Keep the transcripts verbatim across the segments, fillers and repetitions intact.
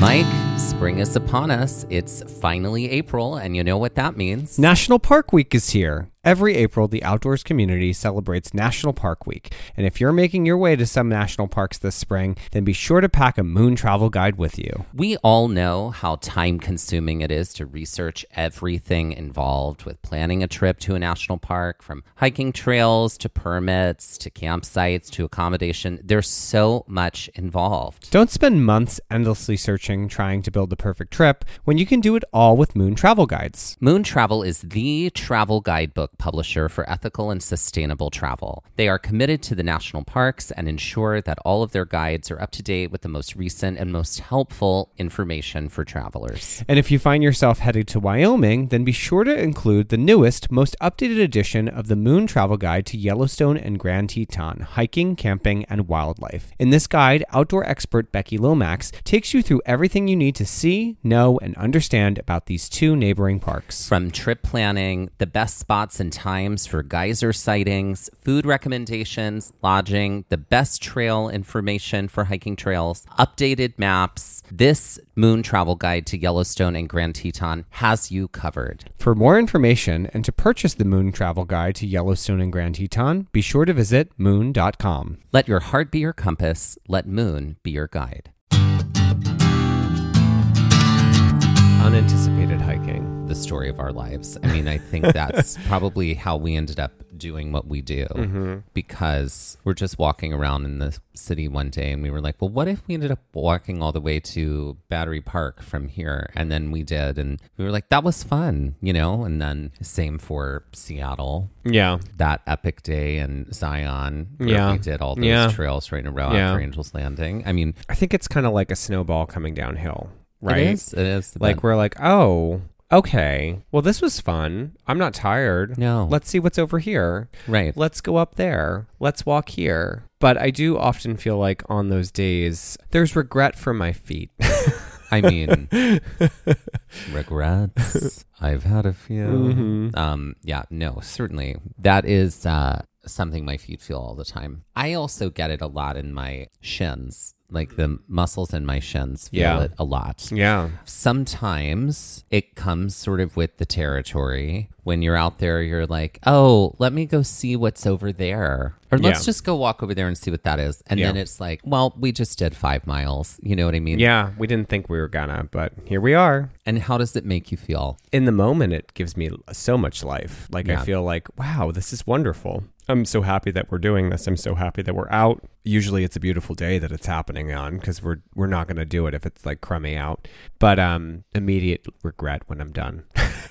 Mike, spring is upon us. It's finally April, and you know what that means. National Park Week is here. Every April, the outdoors community celebrates National Park Week. And if you're making your way to some national parks this spring, then be sure to pack a Moon Travel Guide with you. We all know how time-consuming it is to research everything involved with planning a trip to a national park, from hiking trails to permits to campsites to accommodation. There's so much involved. Don't spend months endlessly searching, trying to build the perfect trip, when you can do it all with Moon Travel Guides. Moon Travel is the travel guidebook publisher for ethical and sustainable travel. They are committed to the national parks and ensure that all of their guides are up to date with the most recent and most helpful information for travelers. And if you find yourself headed to Wyoming, then be sure to include the newest, most updated edition of the Moon Travel Guide to Yellowstone and Grand Teton, hiking, camping, and wildlife. In this guide, outdoor expert Becky Lomax takes you through everything you need to see, know, and understand about these two neighboring parks. From trip planning, the best spots and times for geyser sightings, food recommendations, lodging, the best trail information for hiking trails, updated maps, this Moon Travel Guide to Yellowstone and Grand Teton has you covered. For more information and to purchase the Moon Travel Guide to Yellowstone and Grand Teton, be sure to visit moon dot com. Let your heart be your compass. Let Moon be your guide. Unanticipated hiking. The story of our lives. I mean, I think that's probably how we ended up doing what we do, mm-hmm. because we're just walking around in the city one day and we were like, well, what if we ended up walking all the way to Battery Park from here? And then we did, and we were like, that was fun, you know? And then same for Seattle. Yeah. That epic day in Zion where yeah. we did all those yeah. trails right in a row yeah. after Angel's Landing. I mean, I think it's kind of like a snowball coming downhill, right? It is. It is. Like bad. We're like, oh, okay, well, this was fun. I'm not tired. No. Let's see what's over here. Right. Let's go up there. Let's walk here. But I do often feel like on those days, there's regret for my feet. I mean, regrets. I've had a few. Mm-hmm. Um, yeah, no, certainly. That is uh, something my feet feel all the time. I also get it a lot in my shins. Like the muscles in my shins feel yeah. it a lot. Yeah. Sometimes it comes sort of with the territory. When you're out there, you're like, oh, let me go see what's over there. Or let's yeah. just go walk over there and see what that is. And yeah. then it's like, well, we just did five miles. You know what I mean? Yeah, we didn't think we were gonna, but here we are. And how does it make you feel? In the moment, it gives me so much life. Like, yeah. I feel like, wow, this is wonderful. I'm so happy that we're doing this. I'm so happy that we're out. Usually it's a beautiful day that it's happening on, because we're we're not going to do it if it's like crummy out. But um, immediate regret when I'm done.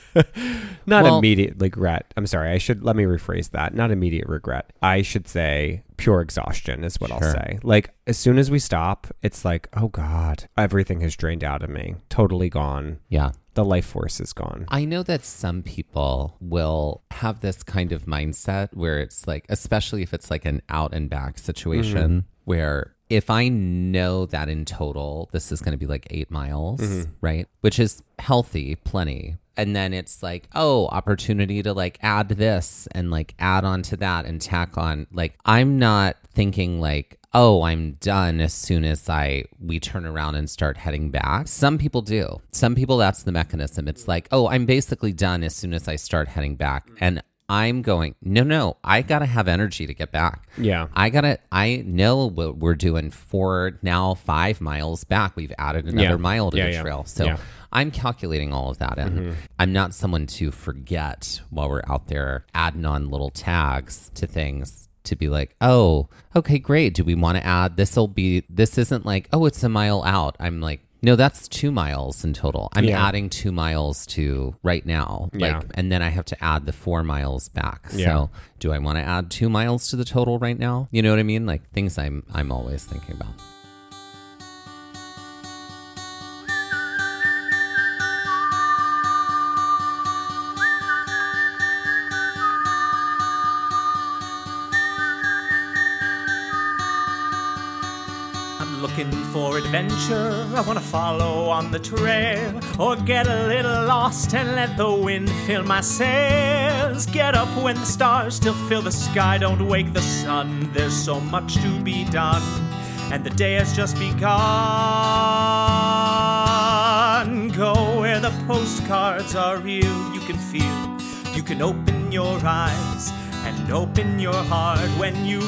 Not well, immediate regret. I'm sorry. I should let me rephrase that. Not immediate regret. I should say pure exhaustion is what sure. I'll say. Like, as soon as we stop, it's like, oh God, everything has drained out of me. Totally gone. Yeah. The life force is gone. I know that some people will have this kind of mindset where it's like, especially if it's like an out and back situation, mm-hmm. where if I know that in total, this is going to be like eight miles, mm-hmm. right? Which is healthy, plenty. And then it's like, oh, opportunity to like add this and like add on to that and tack on. Like, I'm not thinking like, oh, I'm done as soon as I we turn around and start heading back. Some people do. Some people, that's the mechanism. It's like, oh, I'm basically done as soon as I start heading back. And I'm going, no, no, I got to have energy to get back. Yeah. I got to, I know what we're doing for now five miles back. We've added another yeah. mile to yeah, the yeah. trail. So yeah. I'm calculating all of that in. Mm-hmm. I'm not someone to forget while we're out there adding on little tags to things. To be like, oh, okay, great. Do we want to add? This will be, this isn't like, oh, it's a mile out. I'm like, no, that's two miles in total. I'm yeah. adding two miles to right now. Like, yeah. and then I have to add the four miles back. Yeah. So do I want to add two miles to the total right now? You know what I mean? Like things I'm, I'm always thinking about. Looking for adventure, I want to follow on the trail, or get a little lost and let the wind fill my sails. Get up when the stars still fill the sky, don't wake the sun, there's so much to be done, and the day has just begun. words are real, you can feel. You can open your eyes and open your heart when you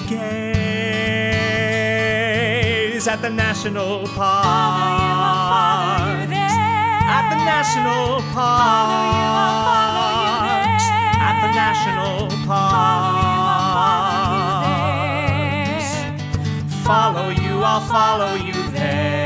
gaze at the national park. At the national park. At the national park. Follow you, I'll follow you there.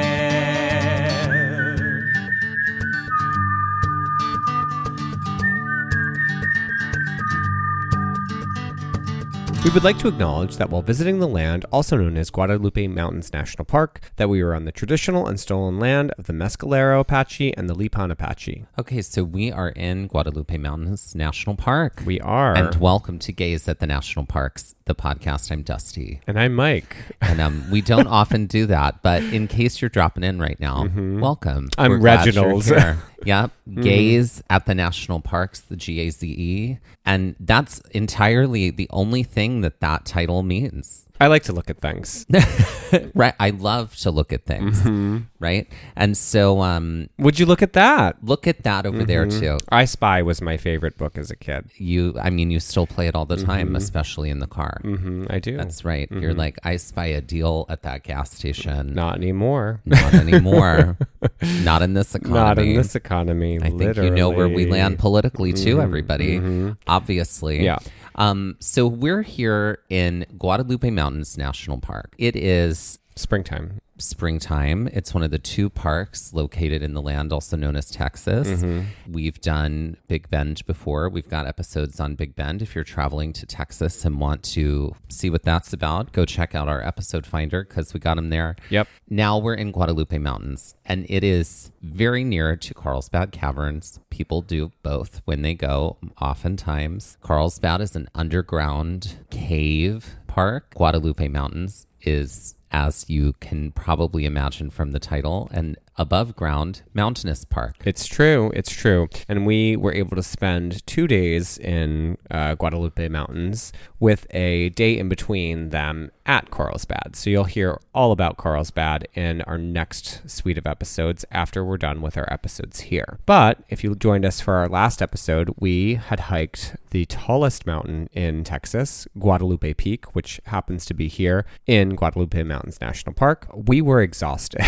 We would like to acknowledge that while visiting the land, also known as Guadalupe Mountains National Park, that we were on the traditional and stolen land of the Mescalero Apache and the Lipan Apache. Okay, so we are in Guadalupe Mountains National Park. We are. And welcome to Gaze at the National Parks, the podcast. I'm Dusty. And I'm Mike. And um, we don't often do that, but in case you're dropping in right now, mm-hmm. welcome. I'm We're glad Reginald. you're here. Yep. Mm-hmm. Gaze at the National Parks, the G A Z E. And that's entirely the only thing that that title means. I like to look at things. Right. I love to look at things. Mm-hmm. Right. And so um, would you look at that? Look at that over mm-hmm. there, too. I Spy was my favorite book as a kid. You, I mean, you still play it all the time, mm-hmm. especially in the car. Mm-hmm. I do. That's right. Mm-hmm. You're like, I spy a deal at that gas station. Not anymore. Not anymore. Not in this economy. Not in this economy. I literally. think you know where we land politically, too, mm-hmm. everybody. Mm-hmm. Obviously. Yeah. Um, so we're here in Guadalupe Mountains National Park. It is springtime. Springtime. It's one of the two parks located in the land, also known as Texas. Mm-hmm. We've done Big Bend before. We've got episodes on Big Bend. If you're traveling to Texas and want to see what that's about, go check out our episode finder because we got them there. Yep. Now we're in Guadalupe Mountains, and it is very near to Carlsbad Caverns. People do both when they go, oftentimes. Carlsbad is an underground cave park. Guadalupe Mountains is, as you can probably imagine from the title, an above ground mountainous park. It's true. It's true. And we were able to spend two days in uh, Guadalupe Mountains with a day in between them at Carlsbad. So you'll hear all about Carlsbad in our next suite of episodes after we're done with our episodes here. But if you joined us for our last episode, we had hiked the tallest mountain in Texas, Guadalupe Peak, which happens to be here in Guadalupe Mountains National Park. We were exhausted.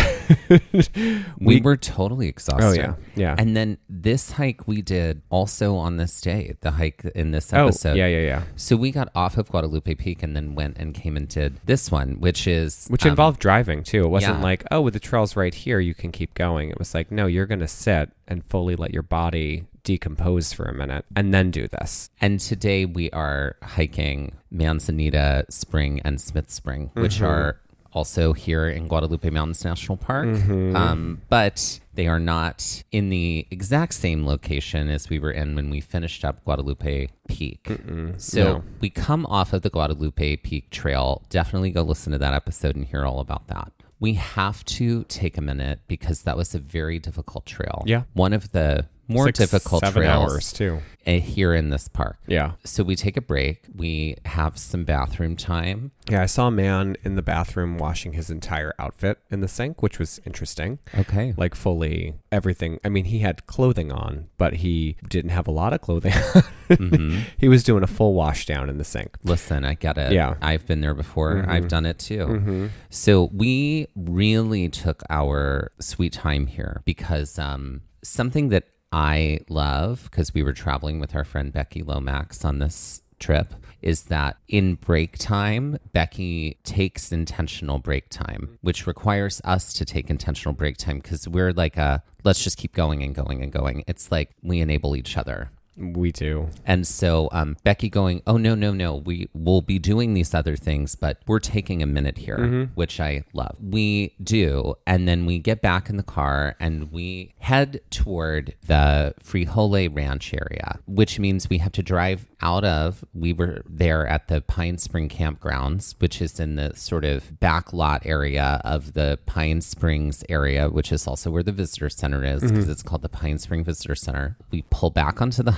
We, we were totally exhausted. Oh, yeah. Yeah. And then this hike we did also on this day, the hike in this episode. Oh, yeah, yeah, yeah. So we got off of Guadalupe Peak and then went and came and did this one, which is... Which um, involved driving, too. It wasn't yeah. like, oh, with the trail's right here, you can keep going. It was like, no, you're going to sit and fully let your body decompose for a minute and then do this. And today we are hiking Manzanita Spring and Smith Spring, which mm-hmm. are... also here in Guadalupe Mountains National Park, mm-hmm. um, but they are not in the exact same location as we were in when we finished up Guadalupe Peak. Mm-mm, so no. we come off of the Guadalupe Peak Trail. Definitely go listen to that episode and hear all about that. We have to take a minute because that was a very difficult trail. Yeah. One of the more Six, difficult seven trails hours too. Here in this park. Yeah. So we take a break. We have some bathroom time. Yeah, I saw a man in the bathroom washing his entire outfit in the sink, which was interesting. Okay. Like fully everything. I mean, he had clothing on, but he didn't have a lot of clothing on. Mm-hmm. He was doing a full wash down in the sink. Listen, I get it. Yeah. I've been there before. Mm-hmm. I've done it too. Mm-hmm. So we really took our sweet time here because um, something that I love, because we were traveling with our friend Becky Lomax on this trip, is that in break time, Becky takes intentional break time, which requires us to take intentional break time because we're like, a, let's just keep going and going and going. It's like we enable each other. We do. And so um, Becky going, oh, no, no, no, we will be doing these other things, but we're taking a minute here, mm-hmm. which I love. We do. And then we get back in the car and we head toward the Frijole Ranch area, which means we have to drive out of, we were there at the Pine Spring Campgrounds, which is in the sort of back lot area of the Pine Springs area, which is also where the visitor center is because mm-hmm. it's called the Pine Spring Visitor Center. We pull back onto the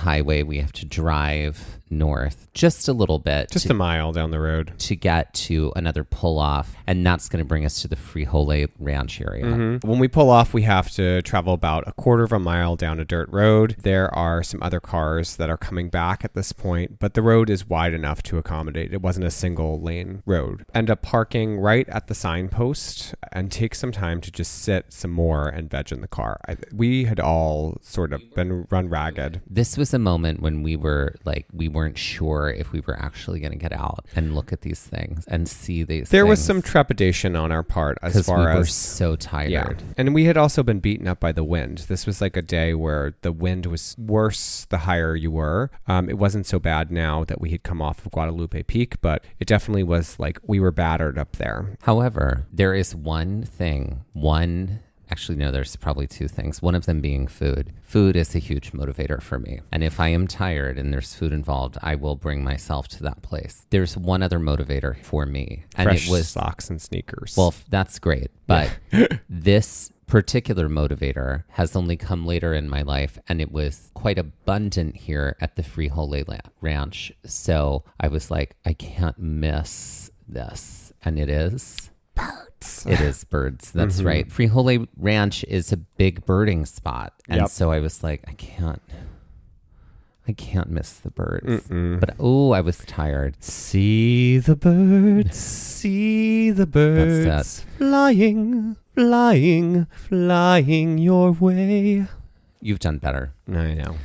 highway. We have to drive north just a little bit. Just to, a mile down the road. to get to another pull off. And that's going to bring us to the Frijole Ranch area. Mm-hmm. When we pull off, we have to travel about a quarter of a mile down a dirt road. There are some other cars that are coming back at this point, but the road is wide enough to accommodate. It wasn't a single lane road. End up parking right at the signpost and take some time to just sit some more and veg in the car. I, we had all sort of been run ragged. This was a moment when we were like, we weren't sure if we were actually going to get out and look at these things and see these There things. was some trepidation on our part as Because far we were as so tired. yeah. And we had also been beaten up by the wind. This was like a day where the wind was worse the higher you were. Um, it wasn't so bad now that we had come off of Guadalupe Peak, but it definitely was like we were battered up there. However, there is one thing, one, actually, no, there's probably two things. One of them being food. Food is a huge motivator for me. And if I am tired and there's food involved, I will bring myself to that place. There's one other motivator for me. And Fresh it was socks and sneakers. Well, f- that's great. But this particular motivator has only come later in my life, and it was quite abundant here at the Frijole La- Ranch. So I was like, I can't miss this. And it is birds. It is birds. That's Mm-hmm. right. Frijole Ranch is a big birding spot. And Yep. so I was like, I can't. I can't miss the birds. Mm-mm. But oh, I was tired. See the birds, see the birds That's flying, flying, flying your way. You've done better. I know.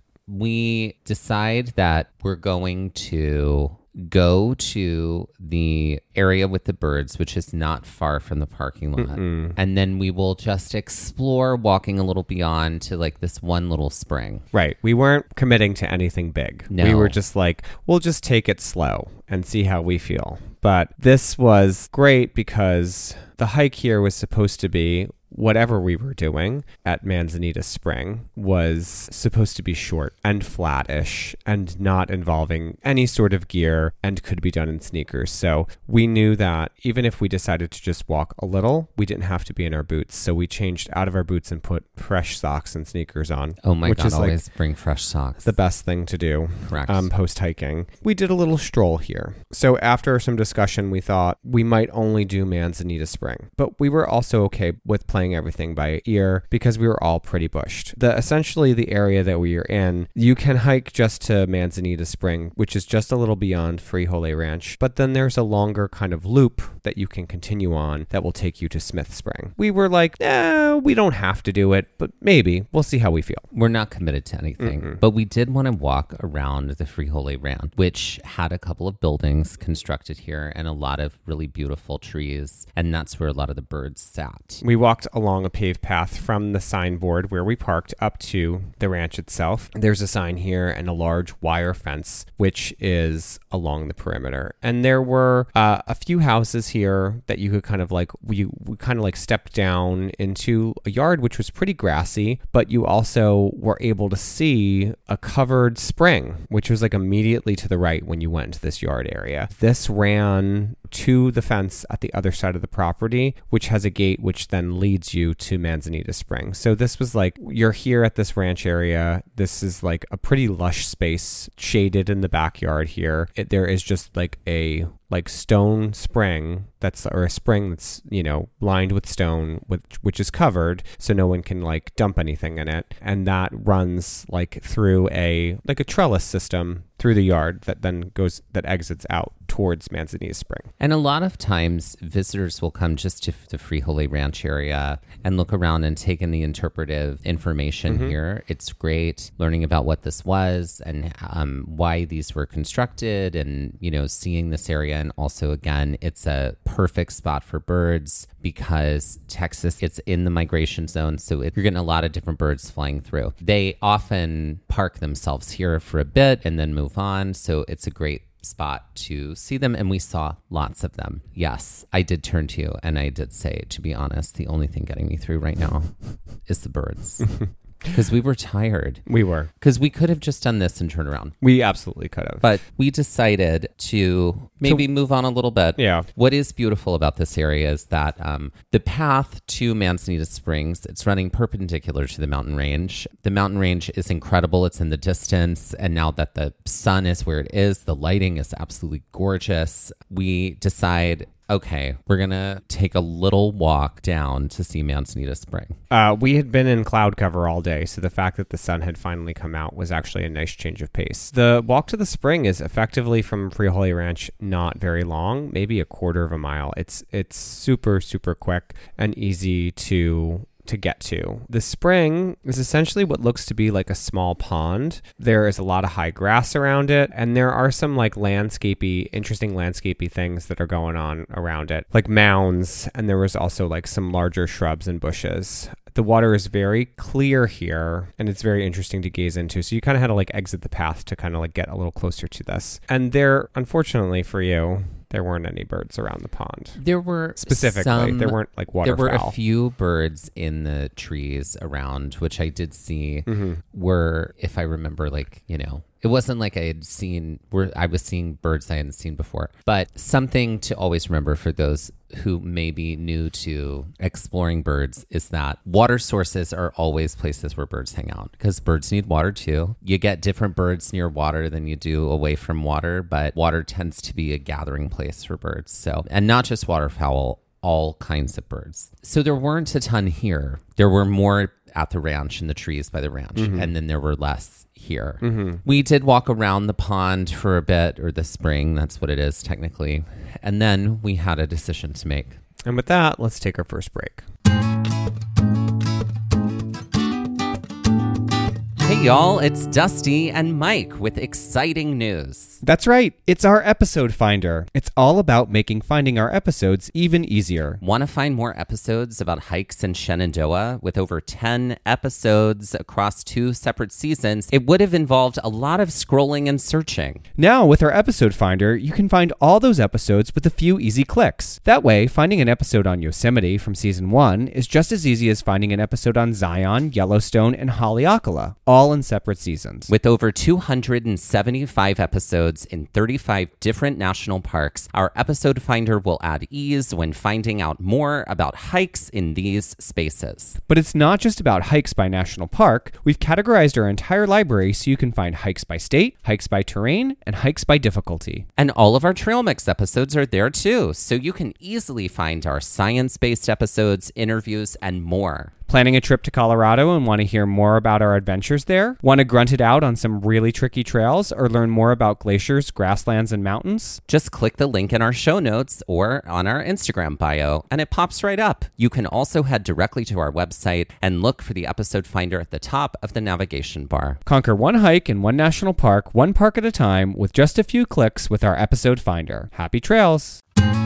We decide that we're going to go to the area with the birds, which is not far from the parking lot. Mm-mm. And then we will just explore, walking a little beyond to like this one little spring. Right. We weren't committing to anything big. No. We were just like, we'll just take it slow and see how we feel. But this was great because the hike here was supposed to be whatever we were doing at Manzanita Spring was supposed to be short and flattish and not involving any sort of gear and could be done in sneakers. So we knew that even if we decided to just walk a little, we didn't have to be in our boots. So we changed out of our boots and put fresh socks and sneakers on. Oh my which God, is like always bring fresh socks. the best thing to do. Correct. Um, post hiking. We did a little stroll here. So after some discussion, we thought we might only do Manzanita Spring, but we were also okay with playing everything by ear because we were all pretty bushed. The essentially the area that we are in, you can hike just to Manzanita Spring, which is just a little beyond Frijole Ranch, but then there's a longer kind of loop that you can continue on that will take you to Smith Spring. We were like, eh, we don't have to do it, but maybe we'll see how we feel. We're not committed to anything, Mm-mm. but we did want to walk around the Frijole Ranch, which had a couple of buildings constructed here and a lot of really beautiful trees. And that's where a lot of the birds sat. We walked along a paved path from the signboard where we parked up to the ranch itself. There's a sign here and a large wire fence, which is along the perimeter. And there were uh, a few houses here that you could kind of like, we, we kind of like stepped down into a yard, which was pretty grassy, but you also were able to see a covered spring, which was like immediately to the right when you went into this yard area. This ran to the fence at the other side of the property, which has a gate which then leads you to Manzanita Spring. So this was like, you're here at this ranch area. This is like a pretty lush space shaded in the backyard here. It, there is just like a like stone spring that's or a spring that's, you know, lined with stone, which which is covered so no one can like dump anything in it, and that runs like through a like a trellis system through the yard that then goes that exits out towards Manzanita Spring. And a lot of times visitors will come just to the Frijole Ranch area and look around and take in the interpretive information Mm-hmm. here. It's great learning about what this was and um, why these were constructed and, you know, seeing this area. And also, again, it's a perfect spot for birds because Texas, it's in the migration zone. So it, you're getting a lot of different birds flying through. They often park themselves here for a bit and then move on. So it's a great spot to see them, and we saw lots of them. Yes, I did turn to you and I did say, to be honest, the only thing getting me through right now is the birds. because we were tired. We were. Because we could have just done this and turned around. We absolutely could have. But we decided to maybe So- move on a little bit. Yeah. What is beautiful about this area is that um, the path to Manzanita Springs, it's running perpendicular to the mountain range. The mountain range is incredible. It's in the distance. And now that the sun is where it is, the lighting is absolutely gorgeous. We decide, okay, we're going to take a little walk down to see Manzanita Spring. Uh, we had been in cloud cover all day, so the fact that the sun had finally come out was actually a nice change of pace. The walk to the spring is effectively from Frijoles Ranch not very long, maybe a quarter of a mile. It's it's super, super quick and easy to to get to. The spring is essentially what looks to be like a small pond. There is a lot of high grass around it, and there are some like landscapey, interesting landscapey things that are going on around it, like mounds, and there was also like some larger shrubs and bushes. The water is very clear here, and it's very interesting to gaze into. So you kind of had to like exit the path to kind of like get a little closer to this. And there, unfortunately for you, there weren't any birds around the pond. There were Specifically, some, there weren't like waterfowl. There were a few birds in the trees around, which I did see Mm-hmm. were, if I remember, like, you know, it wasn't like I had seen, where I was seeing birds I hadn't seen before. But something to always remember for those who may be new to exploring birds is that water sources are always places where birds hang out, because birds need water too. You get different birds near water than you do away from water, but water tends to be a gathering place for birds. So, and not just waterfowl, all kinds of birds. So there weren't a ton here. There were more at the ranch, in the trees by the ranch, Mm-hmm. and then there were less here. Mm-hmm. We did walk around the pond for a bit, or the spring, that's what it is technically. And then we had a decision to make. And with that, let's take our first break. Hey y'all, it's Dusty and Mike with exciting news. That's right. It's our episode finder. It's all about making finding our episodes even easier. Want to find more episodes about hikes in Shenandoah? With over ten episodes across two separate seasons, it would have involved a lot of scrolling and searching. Now, with our episode finder, you can find all those episodes with a few easy clicks. That way, finding an episode on Yosemite from season one is just as easy as finding an episode on Zion, Yellowstone, and Haleakala, all in separate seasons. With over two hundred seventy-five episodes in thirty-five different national parks, our episode finder will add ease when finding out more about hikes in these spaces. But it's not just about hikes by national park. We've categorized our entire library so you can find hikes by state, hikes by terrain, and hikes by difficulty. And all of our Trail Mix episodes are there too, so you can easily find our science-based episodes, interviews, and more. Planning a trip to Colorado and want to hear more about our adventures there? Want to grunt it out on some really tricky trails or learn more about glaciers, grasslands, and mountains? Just click the link in our show notes or on our Instagram bio, and it pops right up. You can also head directly to our website and look for the episode finder at the top of the navigation bar. Conquer one hike in one national park, one park at a time, with just a few clicks with our episode finder. Happy trails!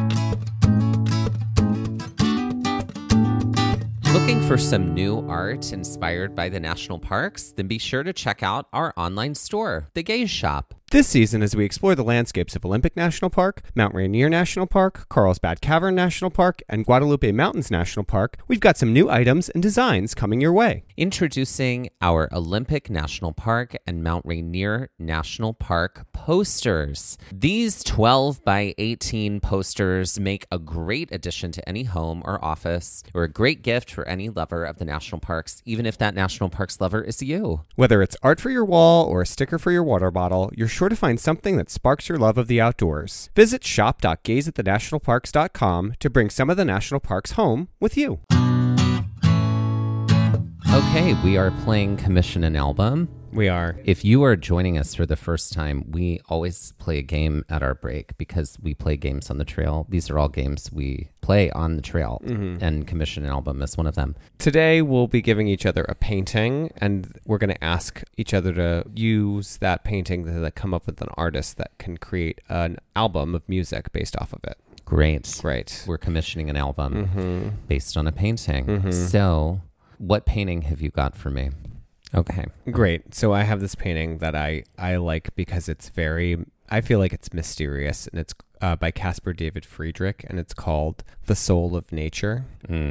Looking for some new art inspired by the national parks? Then be sure to check out our online store, The Gaze Shop. This season, as we explore the landscapes of Olympic National Park, Mount Rainier National Park, Carlsbad Cavern National Park, and Guadalupe Mountains National Park, we've got some new items and designs coming your way. Introducing our Olympic National Park and Mount Rainier National Park posters. These twelve by eighteen posters make a great addition to any home or office, or a great gift for any lover of the national parks, even if that national parks lover is you. Whether it's art for your wall or a sticker for your water bottle, you're sure to find something that sparks your love of the outdoors. Visit shop dot gaze at the national parks dot com to bring some of the national parks home with you. Okay, we are playing Commission an Album. We are. If you are joining us for the first time, we always play a game at our break because we play games on the trail. These are all games we play on the trail, mm-hmm. and Commission an Album is one of them. Today, we'll be giving each other a painting, and we're going to ask each other to use that painting to come up with an artist that can create an album of music based off of it. Great. Great. We're commissioning an album Mm-hmm. based on a painting. Mm-hmm. So, what painting have you got for me? Okay. Great. So I have this painting that I, I like because it's very, I feel like it's mysterious, and it's uh, by Caspar David Friedrich, and it's called The Soul of Nature. Mm.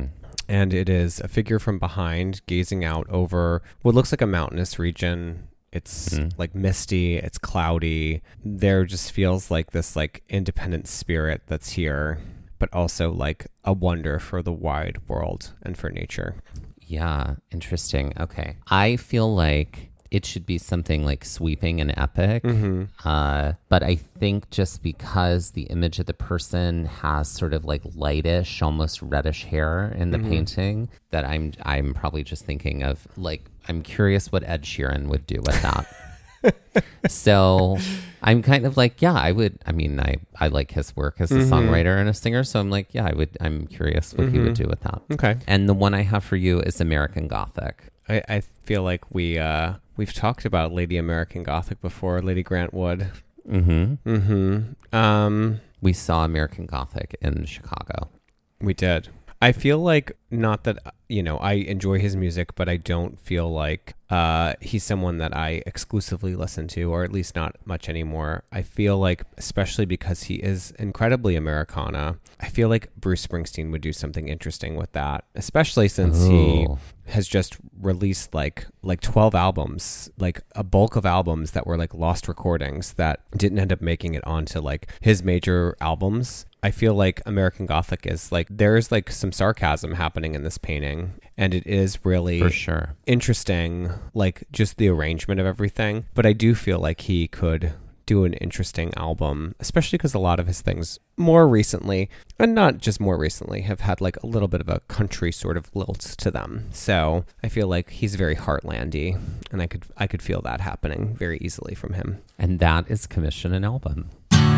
And it is a figure from behind gazing out over what looks like a mountainous region. It's mm-hmm. like misty, it's cloudy. There just feels like this like independent spirit that's here, but also like a wonder for the wide world and for nature. Yeah, interesting. Okay. I feel like it should be something like sweeping and epic. Mm-hmm. Uh, but I think just because the image of the person has sort of like lightish, almost reddish hair in the mm-hmm. painting, that I'm I'm probably just thinking of like, I'm curious what Ed Sheeran would do with that. So I'm kind of like, yeah, I would. I mean, I, I like his work as a mm-hmm. songwriter and a singer. So I'm like, yeah, I would. I'm curious what mm-hmm. he would do with that. Okay. And the one I have for you is American Gothic. I, I feel like we, uh, we've talked about Lady American Gothic before, Lady Grant Wood. Mm-hmm. Mm-hmm. Um, we saw American Gothic in Chicago. We did. I feel like, not that, you know, I enjoy his music, but I don't feel like uh, he's someone that I exclusively listen to, or at least not much anymore. I feel like, especially because he is incredibly Americana, I feel like Bruce Springsteen would do something interesting with that, especially since Ooh. he has just released like like twelve albums, like a bulk of albums that were like lost recordings that didn't end up making it onto like his major albums. I feel like American Gothic is like, there's like some sarcasm happening in this painting, and it is really for sure interesting, like just the arrangement of everything. But I do feel like he could do an interesting album, especially because a lot of his things more recently, and not just more recently, have had like a little bit of a country sort of lilt to them. So I feel like he's very heartlandy, and I could I could feel that happening very easily from him. And that is commission an album.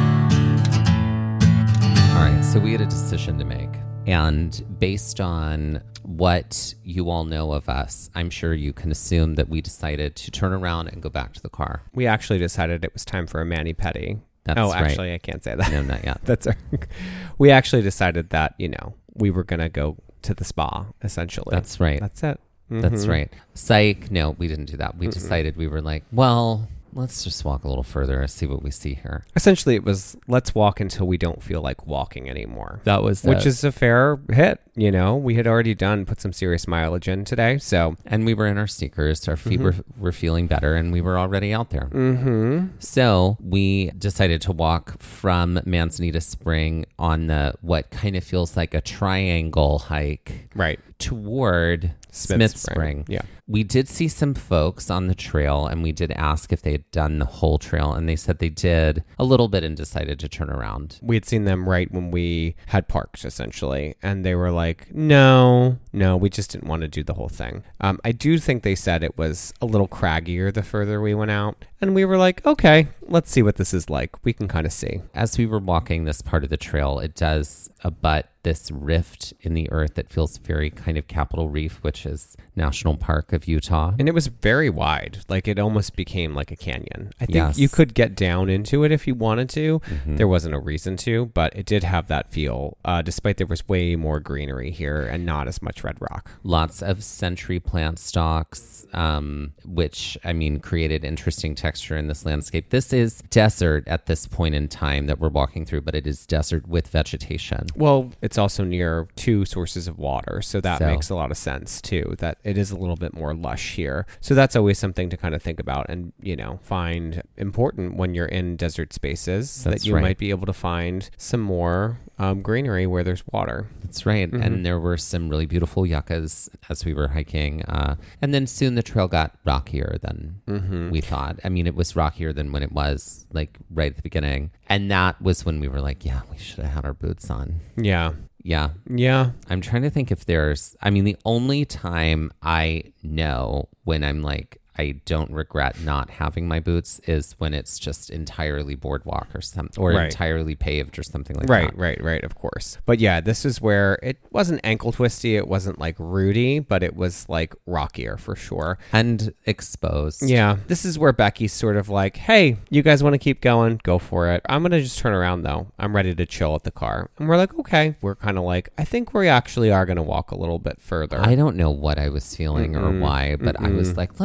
All right, so we had a decision to make. And based on what you all know of us, I'm sure you can assume that we decided to turn around and go back to the car. We actually decided it was time for a mani-pedi. That's oh, right. actually, I can't say that. No, not yet. That's our, we actually decided that, you know, we were going to go to the spa, essentially. That's right. That's it. Mm-hmm. That's right. Psych. No, we didn't do that. We mm-hmm. decided we were like, well, let's just walk a little further and see what we see here. Essentially, it was, let's walk until we don't feel like walking anymore. That was Which is a fair hit, you know. We had already done, put some serious mileage in today, so. And we were in our sneakers. Our feet mm-hmm. were, were feeling better, and we were already out there. Mm-hmm. So we decided to walk from Manzanita Spring on the, what kind of feels like a triangle hike. Right. Toward Smith, Smith Spring. Spring. Yeah. We did see some folks on the trail, and we did ask if they had done the whole trail, and they said they did a little bit and decided to turn around. We had seen them right when we had parked, essentially, and they were like, no, no, we just didn't want to do the whole thing. Um, I do think they said it was a little craggier the further we went out, and we were like, okay, let's see what this is like. We can kind of see. As we were walking this part of the trail, it does abut this rift in the earth that feels very kind of Capitol Reef, which is National Park of Utah. And it was very wide. Like, it almost became like a canyon. I think Yes. you could get down into it if you wanted to. Mm-hmm. There wasn't a reason to, but it did have that feel, uh, despite there was way more greenery here and not as much red rock. Lots of century plant stalks, um, which, I mean, created interesting texture in this landscape. This is desert at this point in time that we're walking through, but it is desert with vegetation. Well, it's also near two sources of water, so that So- makes a lot of sense too, that it is a little bit more lush here. So that's always something to kind of think about and, you know, find important when you're in desert spaces, That's that you right. might be able to find some more um, greenery where there's water. That's right. Mhm. And there were some really beautiful yuccas as we were hiking. Uh, and then soon the trail got rockier than Mm-hmm. we thought. I mean, it was rockier than when it was like right at the beginning. And that was when we were like, yeah, we should have had our boots on. Yeah. Yeah. Yeah. I'm trying to think if there's, I mean, the only time I know when I'm like, I don't regret not having my boots is when it's just entirely boardwalk or something, or Right. entirely paved or something like Right, that. right, right, of course. But yeah, this is where it wasn't ankle twisty, it wasn't like rooty, but it was like rockier for sure. And exposed. Yeah, this is where Becky's sort of like, hey, you guys want to keep going? Go for it. I'm going to just turn around though. I'm ready to chill at the car. And we're like, okay. We're kind of like, I think we actually are going to walk a little bit further. I don't know what I was feeling or Mm-mm, why, but I was mm-mm. like, let's just do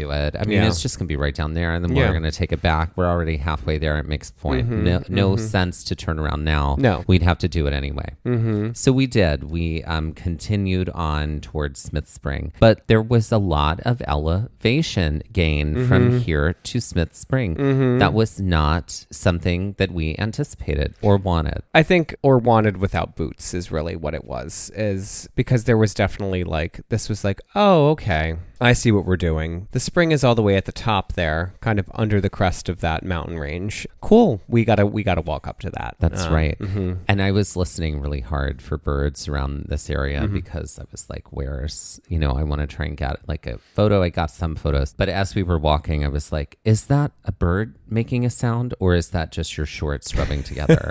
do it. I mean, Yeah. it's just going to be right down there, and then Yeah. we're going to take it back. We're already halfway there. It makes a point. No, no sense to turn around now. No. We'd have to do it anyway. Mm-hmm. So we did. We um, continued on towards Smith Spring, but there was a lot of elevation gain mm-hmm. from here to Smith Spring. Mm-hmm. That was not something that we anticipated or wanted. I think, or wanted without boots is really what it was, is because there was definitely like, this was like, oh, okay, I see what we're doing. The spring is all the way at the top there, kind of under the crest of that mountain range. Cool. We gotta, we gotta walk up to that. That's um, right. Mm-hmm. And I was listening really hard for birds around this area Mm-hmm. because I was like, where's, you know, I want to try and get like a photo. I got some photos, but as we were walking, I was like, is that a bird making a sound or is that just your shorts rubbing together?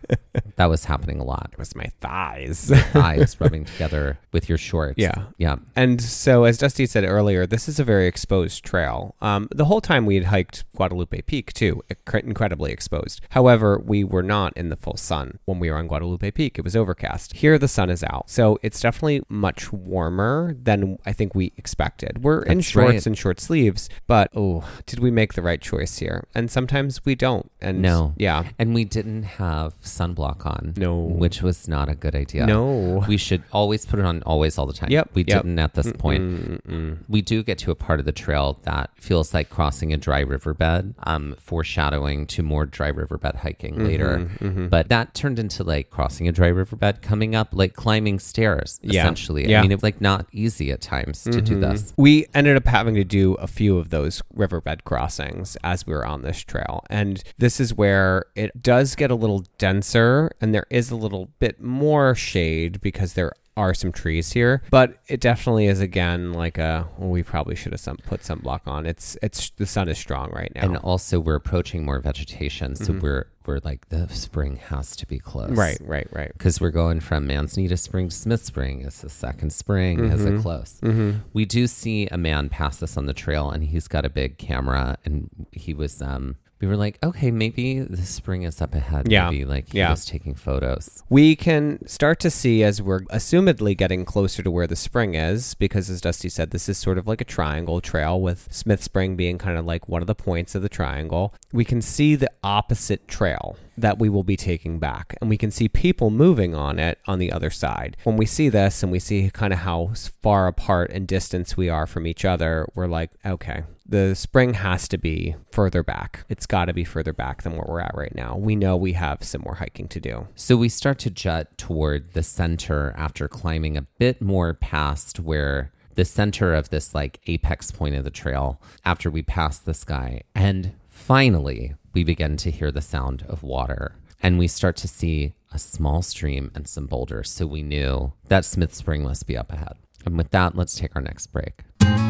That was happening a lot. It was my thighs. Thighs rubbing together with your shorts. Yeah. Yeah. And so, as Dusty said earlier, this is a very exposed trail. Um, the whole time we had hiked Guadalupe Peak, too, inc- incredibly exposed. However, we were not in the full sun when we were on Guadalupe Peak. It was overcast. Here, the sun is out. So it's definitely much warmer than I think we expected. We're in That's shorts right. and short sleeves, but oh, did we make the right choice here? And sometimes we don't. And No. Yeah. And we didn't have sunblock on. No. Which was not a good idea. No. We should always put it on always all the time. Yep, We yep. didn't at this point. Mm-mm. We do get to a part of the trail that feels like crossing a dry riverbed, um, foreshadowing to more dry riverbed hiking Mm-hmm, later. But that turned into like crossing a dry riverbed, coming up, like climbing stairs, Yeah. essentially. Yeah. I mean, it was like not easy at times to do this. We ended up having to do a few of those riverbed crossings as we were on this trail. And this is where it does get a little denser and there is a little bit more shade because there are some trees here, but it definitely is again like a, well, we probably should have some put sunblock on. It's, it's, the sun is strong right now. And also we're approaching more vegetation. So we're, we're like, the spring has to be close. Right, right, right. Because we're going from Manzanita Spring to Smith Spring. It's the second spring. Is it close? Mm-hmm. We do see a man pass us on the trail, and he's got a big camera, and he was um we were like, okay, maybe the spring is up ahead. Yeah. Maybe like he Yeah. was taking photos. We can start to see as we're assumedly getting closer to where the spring is, because as Dusty said, this is sort of like a triangle trail with Smith Spring being kind of like one of the points of the triangle. We can see the opposite trail that we will be taking back, and we can see people moving on it on the other side. When we see this and we see kind of how far apart and distance we are from each other, we're like, okay, the spring has to be further back. It's got to be further back than where we're at right now. We know we have some more hiking to do. So we start to jut toward the center after climbing a bit more past where the center of this like apex point of the trail after we pass this guy. And finally, we begin to hear the sound of water, and we start to see a small stream and some boulders. So we knew that Smith Spring must be up ahead. And with that, let's take our next break.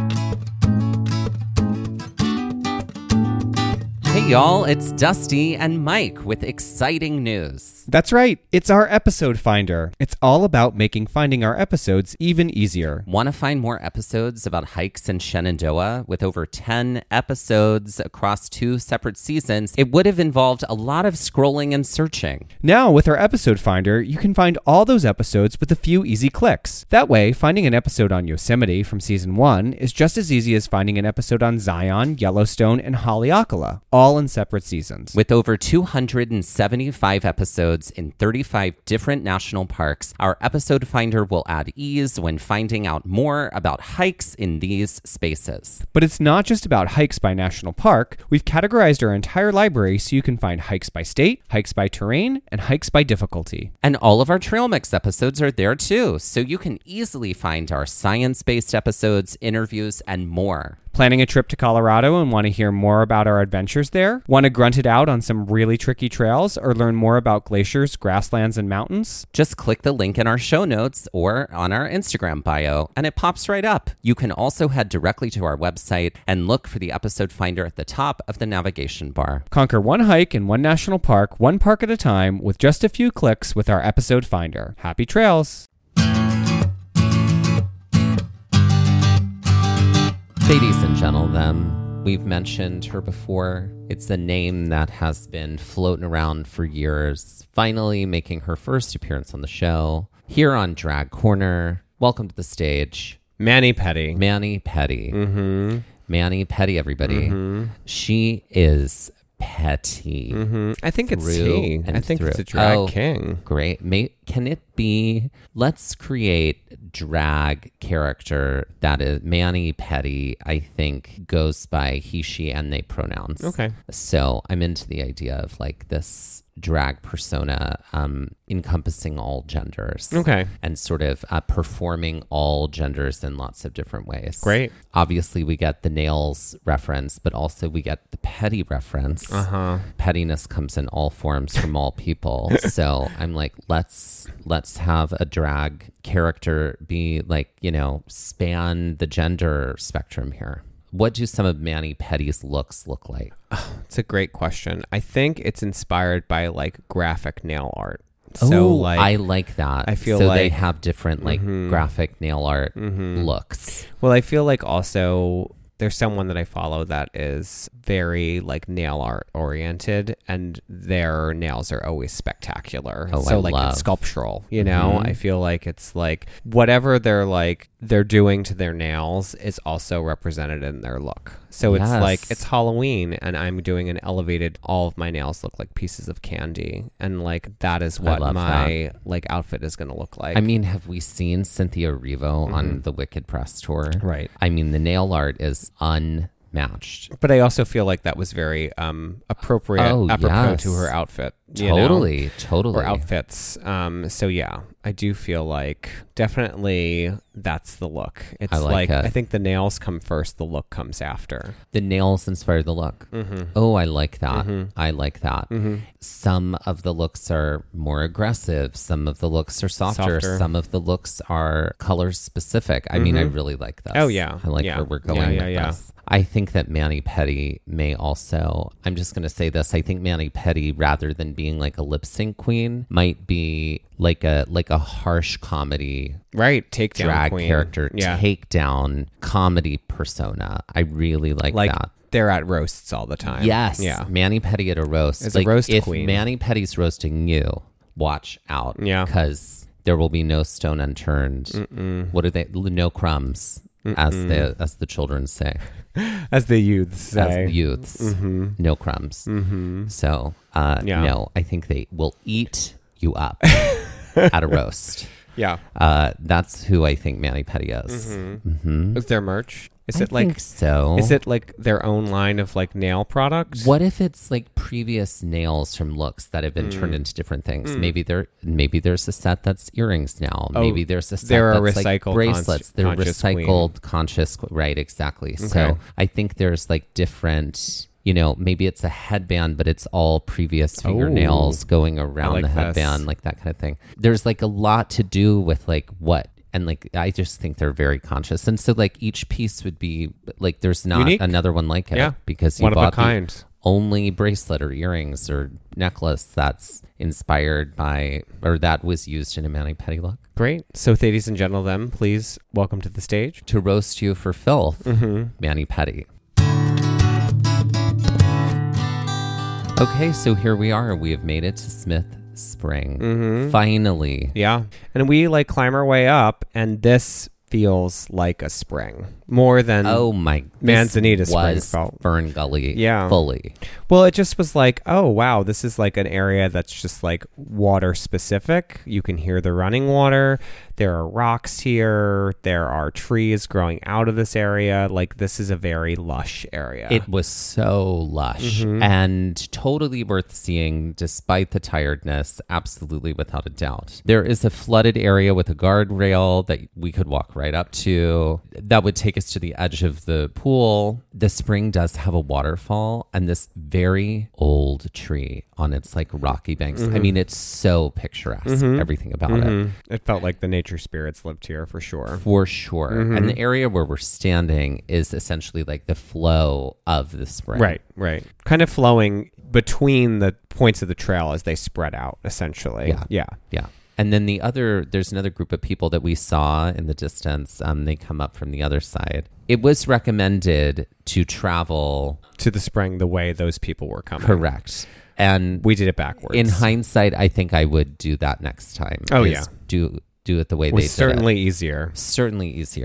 Hey y'all, it's Dusty and Mike with exciting news. That's right. It's our episode finder. It's all about making finding our episodes even easier. Want to find more episodes about hikes in Shenandoah? With over ten episodes across two separate seasons, it would have involved a lot of scrolling and searching. Now, with our episode finder, you can find all those episodes with a few easy clicks. That way, finding an episode on Yosemite from season one is just as easy as finding an episode on Zion, Yellowstone, and Haleakala, all in separate seasons. With over two hundred seventy-five episodes in thirty-five different national parks, our episode finder will add ease when finding out more about hikes in these spaces. But it's not just about hikes by national park. We've categorized our entire library so you can find hikes by state, hikes by terrain, and hikes by difficulty. And all of our Trail Mix episodes are there too, so you can easily find our science-based episodes, interviews, and more. Planning a trip to Colorado and want to hear more about our adventures there? Want to grunt it out on some really tricky trails or learn more about glaciers, grasslands, and mountains? Just click the link in our show notes or on our Instagram bio, and it pops right up. You can also head directly to our website and look for the episode finder at the top of the navigation bar. Conquer one hike in one national park, one park at a time, with just a few clicks with our episode finder. Happy trails! Ladies and gentlemen, we've mentioned her before. It's a name that has been floating around for years, finally making her first appearance on the show. Here on Drag Corner, welcome to the stage, Manny Petty. Manny Petty. Mm-hmm. Manny Petty, everybody. Mm-hmm. She is petty. Mm-hmm. I think it's through tea. and I think through. it's a drag Oh, king. Great. May, can it be? Let's create drag character that is Manny Petty. I think goes by he, she, and they pronouns. Okay. So I'm into the idea of like this drag persona um, encompassing all genders. Okay. And sort of uh, performing all genders in lots of different ways. Great. Obviously, we get the nails reference, but also we get the petty reference. Uh-huh. Pettiness comes in all forms from all people. So I'm like, let's let's have a drag character be like, you know, span the gender spectrum here. What do some of Manny Petty's looks look like? It's a great question. I think it's inspired by like graphic nail art. So oh, like I like that. I feel so like they have different like Mhm. graphic nail art Mhm. looks. Well, I feel like also there's someone that I follow that is very like nail art oriented, and their nails are always spectacular. Oh, so I like love. it's sculptural, you know? Mhm. I feel like it's like whatever they're like they're doing to their nails is also represented in their look. So it's Yes. like it's Halloween and I'm doing an elevated, all of my nails look like pieces of candy, and like that is what love my like outfit is going to look like. I mean, have we seen Cynthia Erivo on the Wicked Press tour? Right. I mean, the nail art is unmatched. But I also feel like that was very um, appropriate, Oh, apropos yes. to her outfit. you know? Totally, totally. Or outfits. Um, so yeah, I do feel like definitely that's the look. It's I like like, it. I think the nails come first, the look comes after. The nails inspire the look. Mm-hmm. Oh, I like that. Mhm. I like that. Mm-hmm. Some of the looks are more aggressive. Some of the looks are softer. Softer. Some of the looks are color specific. I mean, I Mhm. really like this. Oh, yeah. I like Yeah. where we're Yeah, going yeah, with yeah. this. I think that Manny Petty may also, I'm just going to say this. I think Manny Petty, rather than being like a lip sync queen, might be like a like a harsh comedy Right. Takedown drag queen. character, Yeah. takedown comedy persona. I really like, Like that. they're at roasts all the time. Yes. Yeah. Manny Petty at a roast. As a like, roast if queen. Manny Petty's roasting you, watch out. Yeah. Because there will be no stone unturned. Mm-mm. What are they? No crumbs, as the as the children say, As the youths say. as the youths. Mm-hmm. No crumbs. Mm-hmm. So, uh, Yeah. no, I think they will eat you up at a roast. Yeah. Uh, that's who I think Manny Petty is. Mm-hmm. Mm-hmm. Is there merch? Is I it like think so? Is it like their own line of like nail products? What if it's like previous nails from looks that have been turned into different things? Mm. Maybe there, maybe there's a set that's earrings now. Oh, maybe there's a set they're a that's like recycled bracelets. cons- they're conscious recycled, conscious, right? Exactly. So Okay. I think there's like different. You know, maybe it's a headband, but it's all previous fingernails going around like the this. headband, like that kind of thing. There's like a lot to do with like what. And like, I just think they're very conscious. And so like each piece would be like, there's not Unique. another one like it Yeah. because you One of a bought the kind. only bracelet or earrings or necklace that's inspired by, or that was used in a Manny Petty look. Great. So, ladies and gentlemen, please welcome to the stage. To roast you for filth, Mm-hmm. Manny Petty. Okay, so here we are. We have made it to Smith Spring. Mhm. Finally. Yeah. And we like climb our way up, and this feels like a spring more than. Oh my, Manzanita this Spring was felt. Fern Gully Yeah. fully. Well, it just was like, oh, wow, this is like an area that's just like water specific. You can hear the running water. There are rocks here. There are trees growing out of this area. Like, this is a very lush area. It was so lush Mhm. and totally worth seeing despite the tiredness, absolutely without a doubt. There is a flooded area with a guardrail that we could walk right up to. That would take us to the edge of the pool. The spring does have a waterfall and this very old tree on its like rocky banks. I mean, it's so picturesque, Mhm. everything about it. Mhm. It felt like the nature spirits lived here for sure. For sure. Mhm. And the area where we're standing is essentially like the flow of the spring. Right, right. Kind of flowing between the points of the trail as they spread out, essentially. Yeah. Yeah. Yeah. And then the other, there's another group of people that we saw in the distance. Um, they come up from the other side. It was recommended to travel To the spring the way those people were coming. correct. And We did it backwards. in hindsight, I think I would do that next time. Oh, is yeah. Do do it the way It they was did certainly it. easier. Certainly easier.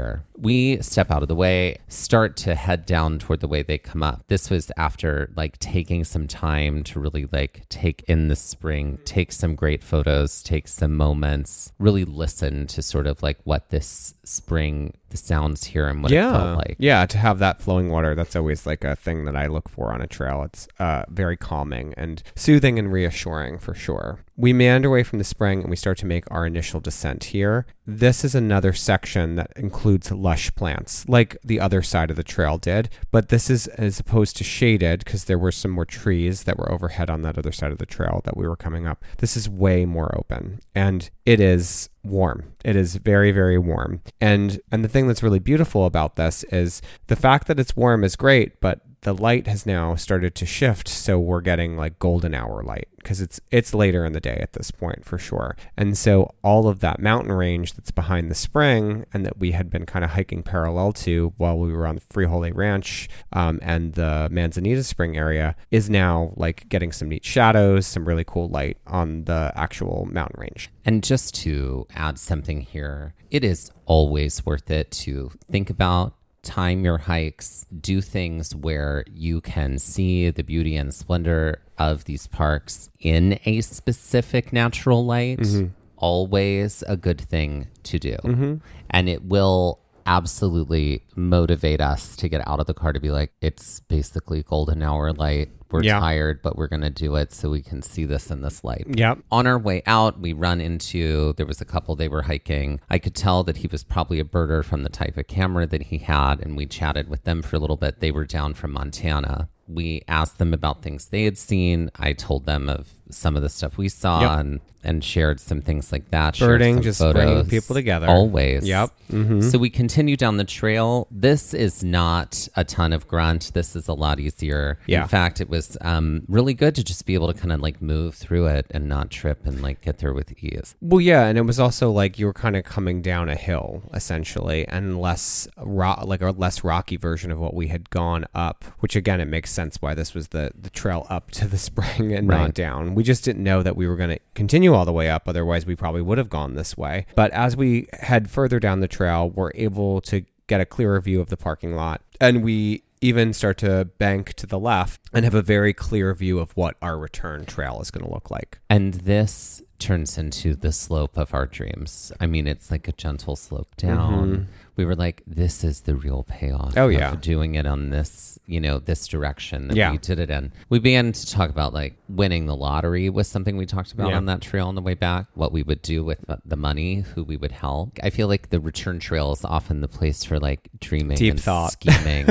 we step out of the way, start to head down toward the way they come up. This was after like taking some time to really like take in the spring, take some great photos, take some moments, really listen to sort of like what this spring, the sounds here and what yeah. it felt like. Yeah, to have that flowing water, that's always like a thing that I look for on a trail. It's uh, very calming and soothing and reassuring for sure. We meander away from the spring and we start to make our initial descent here. This is another section that includes lush plants, like the other side of the trail did, but this is as opposed to shaded because there were some more trees that were overhead on that other side of the trail that we were coming up. This is way more open and it is warm. It is very, very warm. And and the thing that's really beautiful about this is the fact that it's warm is great, but the light has now started to shift, so we're getting like golden hour light because it's it's later in the day at this point for sure. And so all of that mountain range that's behind the spring and that we had been kind of hiking parallel to while we were on the Frijole Ranch um, and the Manzanita Spring area is now like getting some neat shadows, some really cool light on the actual mountain range. And just to add something here, it is always worth it to think about, time your hikes, do things where you can see the beauty and splendor of these parks in a specific natural light. Mm-hmm. Always a good thing to do. Mm-hmm. And it will absolutely motivate us to get out of the car to be like, it's basically golden hour light. We're yeah. tired, but we're going to do it so we can see this in this light. Yep. On our way out, we run into, there was a couple, they were hiking. I could tell that he was probably a birder from the type of camera that he had, and we chatted with them for a little bit. They were down from Montana. We asked them about things they had seen. I told them of some of the stuff we saw yep. and, and shared some things like that. Birding, just photos. Bringing people together. Always. Yep. Mm-hmm. So we continue down the trail. This is not a ton of grunt. This is a lot easier. Yeah. In fact, it was um, really good to just be able to kind of like move through it and not trip and like get there with ease. Well, yeah. And it was also like you were kind of coming down a hill essentially and less ro- like a less rocky version of what we had gone up, which again, it makes sense why this was the, the trail up to the spring and right. not down. We just didn't know that we were going to continue all the way up. Otherwise, we probably would have gone this way. But as we head further down the trail, we're able to get a clearer view of the parking lot. And we even start to bank to the left and have a very clear view of what our return trail is going to look like. And this turns into the slope of our dreams. I mean, it's like a gentle slope down. Mm-hmm. We were like, this is the real payoff oh, of yeah. doing it on this, you know, this direction that yeah. we did it in. We began to talk about like winning the lottery was something we talked about yeah. on that trail on the way back, what we would do with the money, who we would help. I feel like the return trail is often the place for like dreaming Deep and thought. scheming.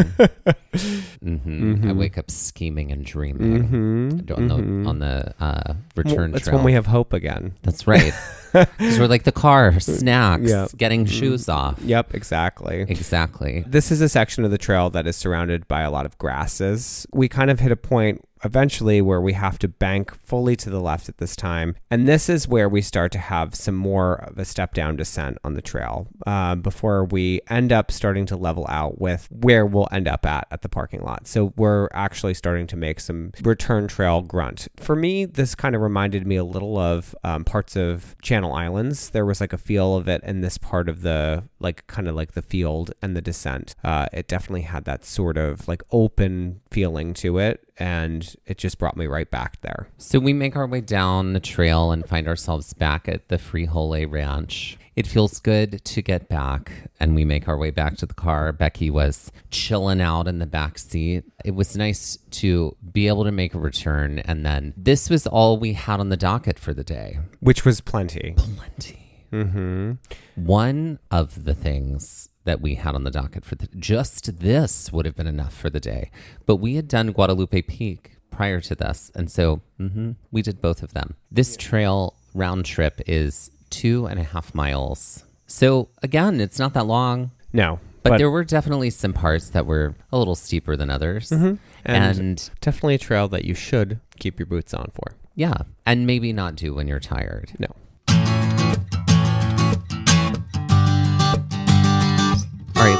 mm-hmm. Mm-hmm. I wake up scheming and dreaming mm-hmm. on the, mm-hmm. on the uh, return well, trail. That's when we have hope again. That's right. Because we're like the car, snacks, yep. getting shoes off. Yep, exactly. Exactly. This is a section of the trail that is surrounded by a lot of grasses. We kind of hit a point eventually where we have to bank fully to the left at this time. And this is where we start to have some more of a step down descent on the trail uh, before we end up starting to level out with where we'll end up at at the parking lot. So we're actually starting to make some return trail grunt. For me, this kind of reminded me a little of um, parts of Channel Islands. There was like a feel of it in this part of the, like kind of like the field and the descent. Uh, it definitely had that sort of like open feeling to it. And it just brought me right back there. So we make our way down the trail and find ourselves back at the Frijole Ranch. It feels good to get back, and we make our way back to the car. Becky was chilling out in the back seat. It was nice to be able to make a return, and then this was all we had on the docket for the day. Which was plenty. Plenty. Mm-hmm. One of the things that we had on the docket for the, just this would have been enough for the day. But we had done Guadalupe Peak prior to this. And so mm-hmm, we did both of them. This trail round trip is two and a half miles. So again, it's not that long. No. But, but there were definitely some parts that were a little steeper than others. Mm-hmm. And, and definitely a trail that you should keep your boots on for. Yeah. And maybe not do when you're tired. No. All right,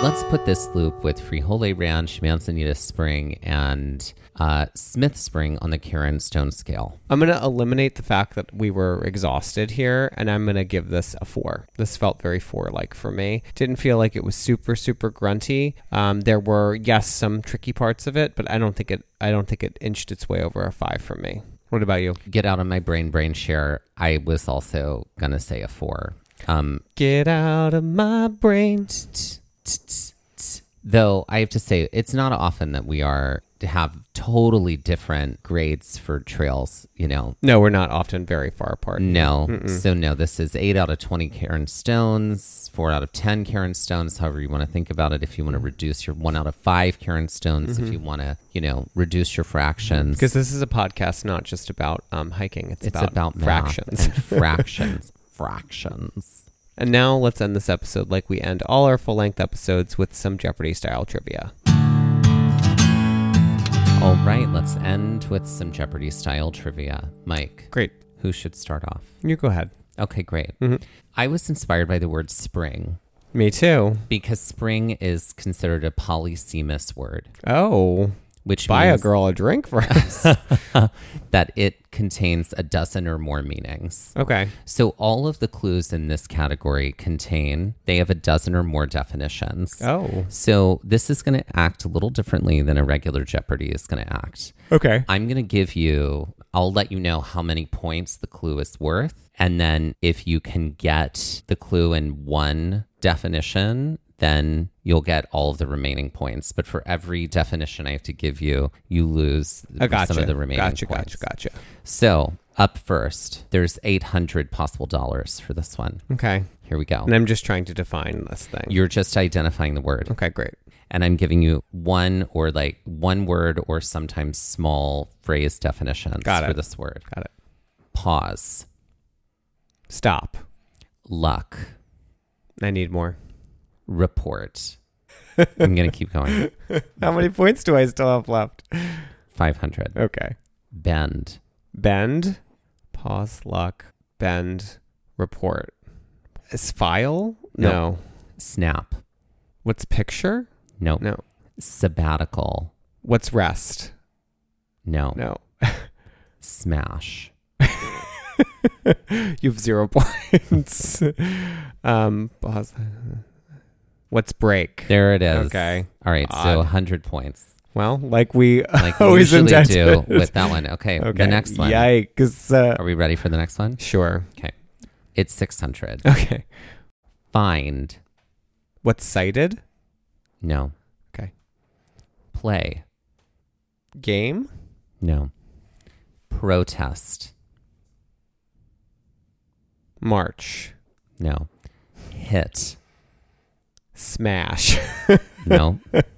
right, let's put this loop with Frijole Ranch, Manzanita Spring, and uh, Smith Spring on the Karen Stone scale. I'm going to eliminate the fact that we were exhausted here, and I'm going to give this a four. This felt very four-like for me. Didn't feel like it was super, super grunty. Um, there were, yes, some tricky parts of it, but I don't think it. I don't think it inched its way over a five for me. What about you? Get out of my brain, brain share. I was also going to say a four. Um, Get out of my brain. Though I have to say, it's not often that we are to have totally different grades for trails, you know. No, we're not often very far apart. No. Mm-mm. So no, this is eight out of twenty Karen Stones, four out of ten Karen Stones, however you want to think about it. If you want to reduce your one out of five Karen Stones, Mm-hmm. if you want to, you know, reduce your fractions. Because this is a podcast not just about um, hiking. It's, It's about, about math fractions. and fractions. Fractions. And now let's end this episode like we end all our full-length episodes with some Jeopardy-style trivia. All right, let's end with some Jeopardy-style trivia. Mike, Great. who should start off? You go ahead. Okay, great. Mhm. I was inspired by the word spring Me too. because spring is considered a polysemous word, Oh, which buy a means girl a drink first. that it contains a dozen or more meanings. Okay. So all of the clues in this category contain, they have a dozen or more definitions. Oh. So this is going to act a little differently than a regular Jeopardy is going to act. Okay. I'm going to give you, I'll let you know how many points the clue is worth. And then if you can get the clue in one definition, then you'll get all of the remaining points. But for every definition I have to give you, you lose I gotcha. some of the remaining gotcha, points. Gotcha, gotcha, So up first, there's eight hundred possible dollars for this one. Okay. Here we go. And I'm just trying to define this thing. You're just identifying the word. Okay, great. And I'm giving you one or like one word or sometimes small phrase definitions Got it. for this word. Got it. Pause. Stop. Luck. I need more. Report. I'm going to keep going. How many points do I still have left? five hundred. Okay. Bend. Bend. Pause. Luck. Bend. Report. Is file? No. No. Snap. What's picture? Nope. No. Sabbatical. What's rest? No. No. Smash. You have zero points. um, pause. What's break? There it is. Okay. All right. Odd. So one hundred points. Well, like we Like we always usually intended. do with that one. Okay. Okay. The next one. Yikes. Uh, Are we ready for the next one? sure. Okay. It's six hundred. Okay. Find. What's cited? No. Okay. Play. Game? No. Protest. March. No. Hit. Smash. No.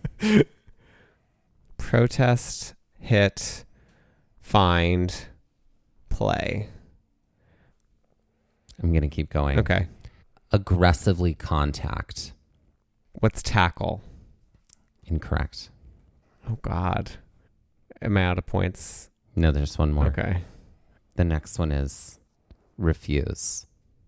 Protest. Hit. Find. Play. I'm going to keep going. Okay. Aggressively contact. What's tackle? Incorrect. Oh, God. Am I out of points? No, there's one more. Okay. The next one is refuse.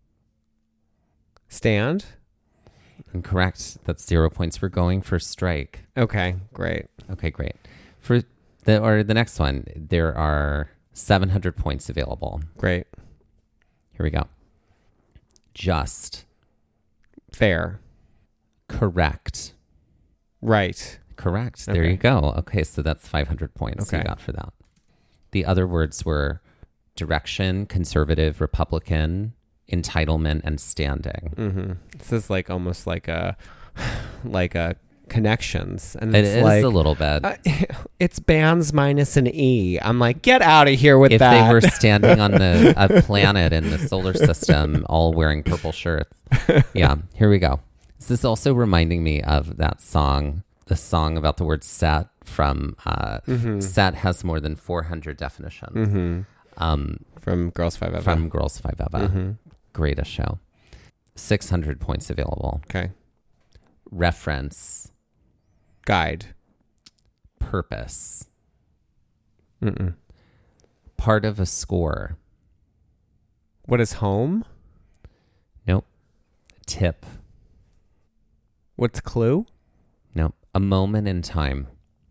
Stand? Incorrect. That's zero points. We're going for strike. Okay, great. Okay, great. For the or the next one, there are seven hundred points available. Great. Here we go. Just. Fair. Correct. Right. Correct. There Okay. you go. Okay, so that's five hundred points you Okay. got for that. The other words were direction, conservative, Republican, entitlement, and standing. Mm-hmm. This is like almost like a like a connections, and It it's is like a little bit. uh, it's bands minus an e. I'm like, get out of here with If that. they were standing on the a planet in the solar system, all wearing purple shirts. Yeah, here we go. This is also reminding me of that song, the song about the word set from uh, Mhm. set has more than four hundred definitions. Mm-hmm. Um, From Girls Five Eva. from Girls Five Eva. Mm-hmm. Greatest show. six hundred points available. Okay. Reference. Guide. Purpose. Mm-mm. Part of a score. What is home? Nope. Tip. What's clue? Nope. A moment in time.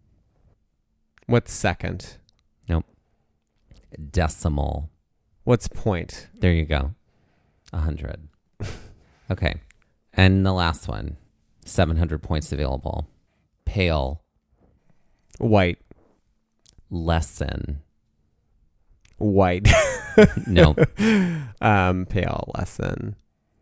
What's second? Nope. Decimal. What's point? There you go. A hundred. Okay. And the last one. seven hundred points available. Pale. White. Lesson. White. No. um, pale. Lesson.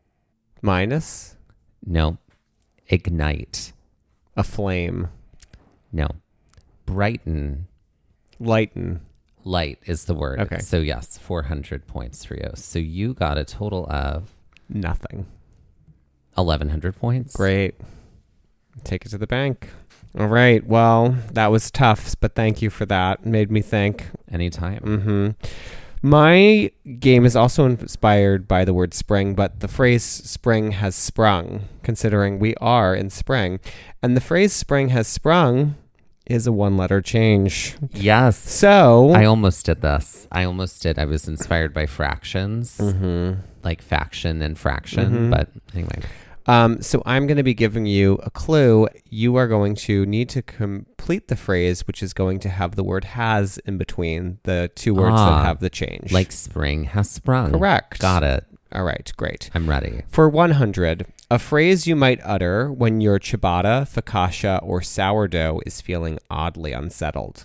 Minus. No. Ignite. A flame. No. Brighten. Lighten. Light is the word. Okay. So yes, four hundred points for you. So you got a total of Nothing. eleven hundred points. Great. Take it to the bank. All right. Well, that was tough, but thank you for that. Made me think. Anytime. Mm-hmm. My game is also inspired by the word spring, but the phrase spring has sprung, considering we are in spring. And the phrase spring has sprung is a one-letter change. Yes. So I almost did this. I almost did. I was inspired by fractions, mm-hmm. like faction and fraction. Mm-hmm. But anyway. Um, so I'm going to be giving you a clue. You are going to need to complete the phrase, which is going to have the word has in between the two words Ah, that have the change. Like spring has sprung. Correct. Got it. All right, great. I'm ready. For one hundred, a phrase you might utter when your ciabatta, focaccia, or sourdough is feeling oddly unsettled.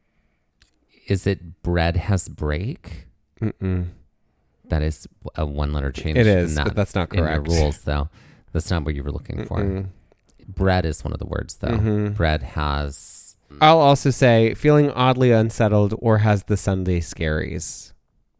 Is it bread has break? Mm-mm. That is a one-letter change. It is, Not but that's not in correct. the rules, though. That's not what you were looking for. Mm-mm. Bread is one of the words, though. Mhm. Bread has... I'll also say feeling oddly unsettled or has the Sunday scaries.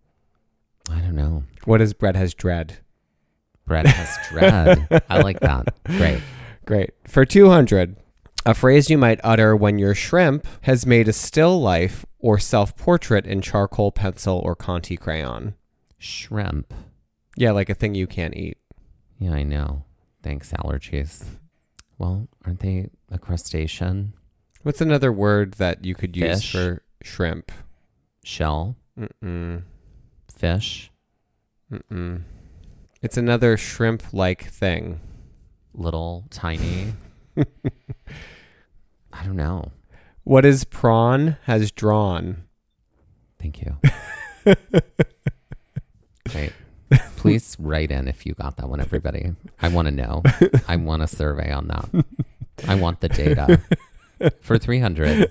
I don't know. What is bread has dread? Bread has dread. I like that. Great. Great. For two hundred, a phrase you might utter when your shrimp has made a still life or self-portrait in charcoal pencil or Conti crayon. Shrimp. Yeah, like a thing you can't eat. Yeah, I know. Thanks, allergies. Well, aren't they a crustacean? What's another word that you could use Fish. for shrimp? Shell? Mm-mm. Fish? Mm-mm. It's another shrimp-like thing. Little, tiny? I don't know. What is prawn has drawn? Thank you. Great. Please write in if you got that one, everybody. I want to know. I want a survey on that. I want the data. For three hundred.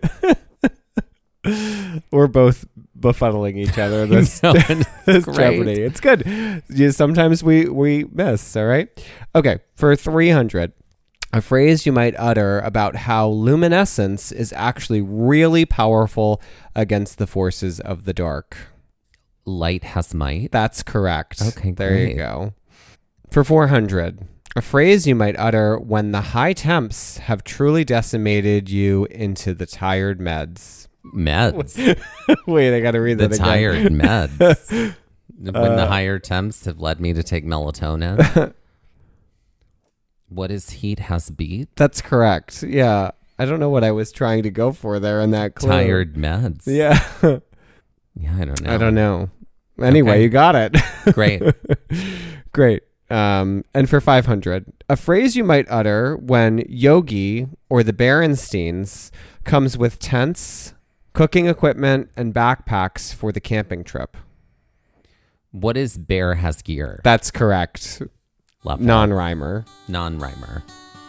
We're both befuddling each other. This, know, and this it's great. Jeopardy. It's good. Yeah, sometimes we, we miss, all right? Okay, for three hundred, a phrase you might utter about how luminescence is actually really powerful against the forces of the dark. Light has might. That's correct. Okay, there you great. go. For four hundred, a phrase you might utter when the high temps have truly decimated you into the tired meds. Meds. Wait, I got to read The that again. tired meds. When the Uh, higher temps have led me to take melatonin. What is heat has beat? That's correct. Yeah. I don't know what I was trying to go for there in that clue. Tired meds. Yeah. Yeah, I don't know. I don't know. Anyway, Okay. you got it. Great. Great. Um, and for five hundred, a phrase you might utter when Yogi or the Berensteins comes with tents, cooking equipment, and backpacks for the camping trip. What is bear has gear? That's correct. Love that. Non-rhymer. Non-rhymer.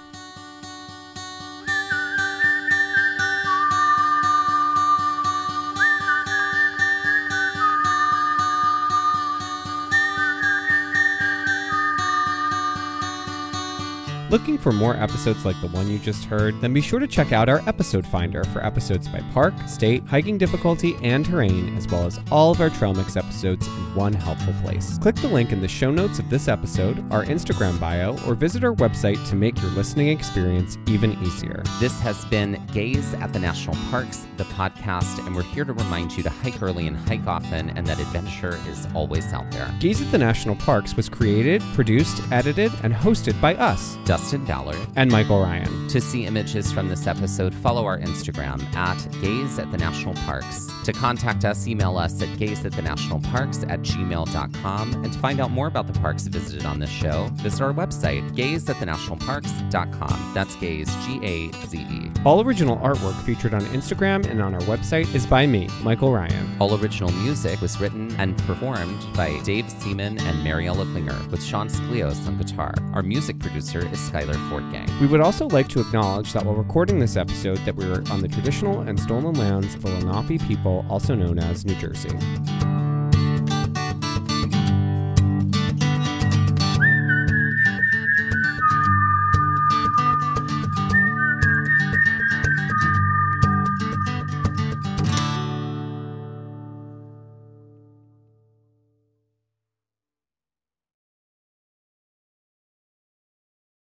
Looking for more episodes like the one you just heard? Then be sure to check out our episode finder for episodes by park, state, hiking difficulty, and terrain, as well as all of our Trail Mix episodes in one helpful place. Click the link in the show notes of this episode, our Instagram bio, or visit our website to make your listening experience even easier. This has been Gaze at the National Parks, the podcast, and we're here to remind you to hike early and hike often, and that adventure is always out there. Gaze at the National Parks was created, produced, edited, and hosted by us, Dustin Ballard. and Michael Ryan. To see images from this episode, follow our Instagram at Gaze at the National Parks. To contact us, email us at gays at the national parks at gmail dot com. And to find out more about the parks visited on this show, visit our website, gays at the national parks dot com. That's gays, G A Z E. All original artwork featured on Instagram and on our website is by me, Michael Ryan. All original music was written and performed by Dave Seaman and Mariella Klinger, with Sean Sklios on guitar. Our music producer is Skylar Fortgang. We would also like to acknowledge that while recording this episode that we were on the traditional and stolen lands of the Lenape people, also known as New Jersey.